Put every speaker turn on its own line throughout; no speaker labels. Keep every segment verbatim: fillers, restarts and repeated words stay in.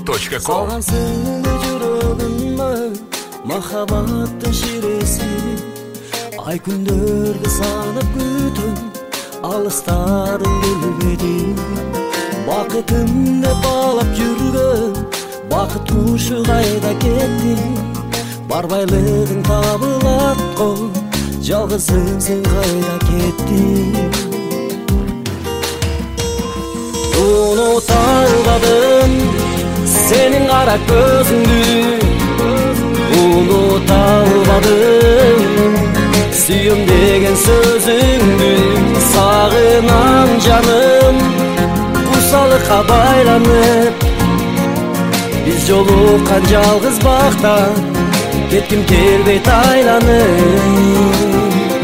точка ком.
Салгансың жүрөгүмө махабаттын ширеси, ай күндөрдү санап күтөм, алыстадың келбеди. Бакытымды баалап жүргөн бакыт кушу кайда кетти? Барбайлыгың табылат го, жалгызың сен кайда кеттиң? Уnuta албадым сенин кара көзүңдү, уnuта албадым сүйөм деген сөзүңдү. Сагынам жаным курсалыкка байланып, биз жолуккан жалгыз бакта кетким келбейт айланып.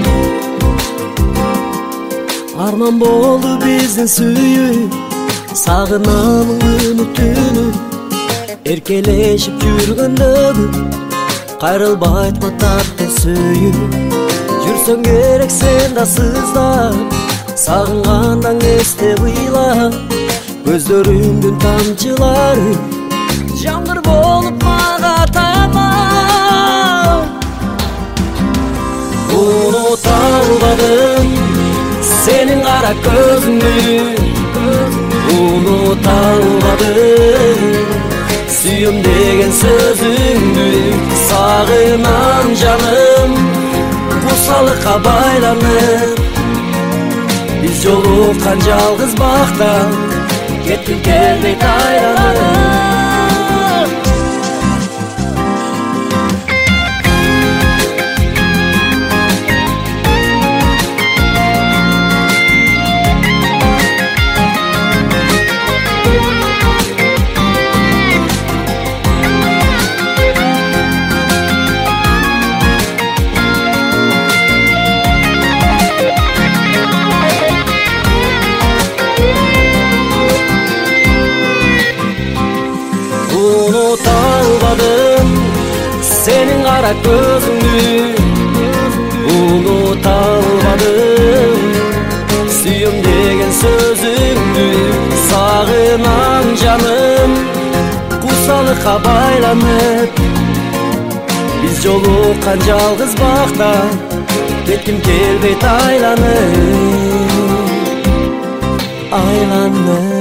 Арман болду биздин сүйүү, сагынам үмүтүнү, эркелешип жүргөндөгү кайрылбайт ма таттуу сүйүү. Жүрсөң керек сен да сыздап, сагынгандан эсте ыйла, көздөрүңдүн тамчылары жамгыр болуп мага тамам. Унута албадым сенин кара көзүңдү, уnuta албадым сүйөм деген сөзүңдү. Сагынам жаным курсалыкка байланып, биз жолуккан жалгыз бакта кетким келбейт айланып. Unuta albadım senin kara gözüngdü, unuta albadım sүйөm деген сөзүңдү. Сагынам жаным курсалыкка байланып, биз жолуккан жалгыз бакта кетким келбейт айланып, айланып.